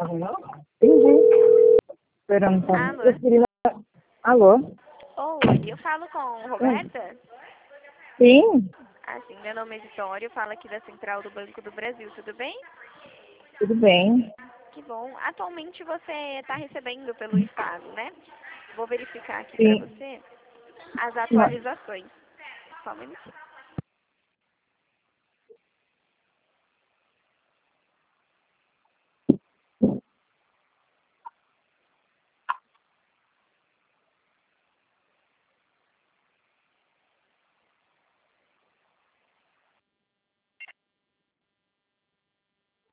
Entendi. Esperando pra Alô? eu queria... Alô? Oi, eu falo com Roberta? Sim, Assim, meu nome é Vitória, eu falo aqui da Central do Banco do Brasil, tudo bem? tudo bem. Que bom. Atualmente você está recebendo pelo Estado, né? Vou verificar aqui para Sim. você as Não, atualizações. Só um minutinho.